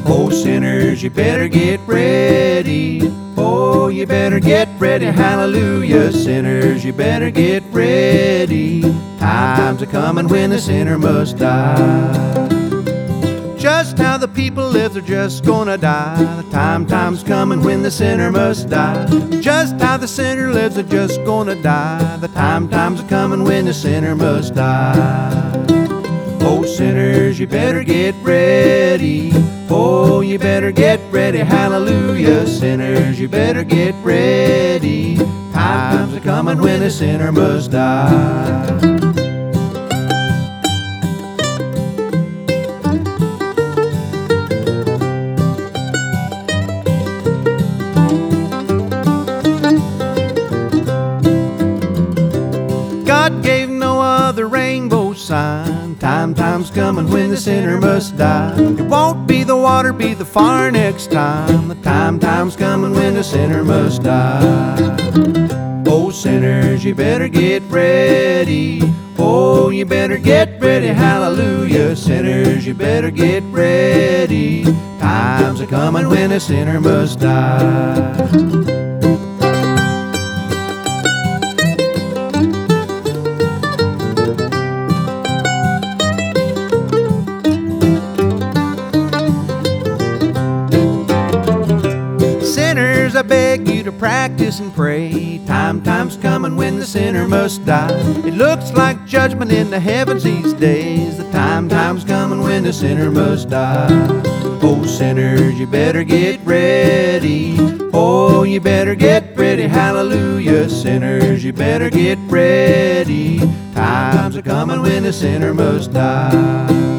Oh, sinners, you better get ready. Oh, you better get ready, hallelujah. Sinners, you better get ready. Times are coming when the sinner must die. Just how the people live, they're just gonna die. The time's coming when the sinner must die. Just how the sinner lives, they're just gonna die. The time's coming when the sinner must die. Oh, sinners, you better get ready. Oh, you better get ready, hallelujah. Sinners, you better get ready. Times are coming when the sinner must die. God gave no other rainbow sign. Time's coming when the sinner must die. It won't be the water, be the fire next time. The time's coming when the sinner must die. Oh, sinners, you better get ready. Oh, you better get ready, hallelujah. Sinners, you better get ready. Times are coming when a sinner must die. Sinners, I beg you to practice and pray. Time's coming when the sinner must die. It looks like judgment in the heavens these days. The time's coming when the sinner must die. Oh, sinners, you better get ready. Oh, you better get ready, hallelujah. Sinners, you better get ready. Times are coming when the sinner must die.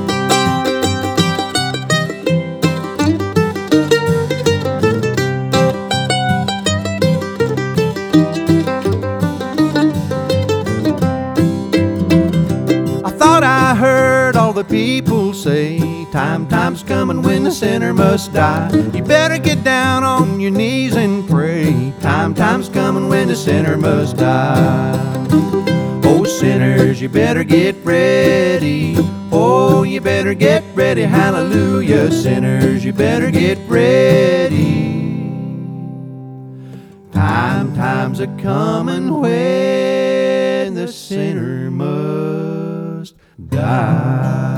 I heard all the people say, time's coming when the sinner must die. You better get down on your knees and pray. Time's coming when the sinner must die. Oh, sinners, you better get ready. Oh, you better get ready, hallelujah. Sinners, you better get ready. Time's a coming when the sinner must die.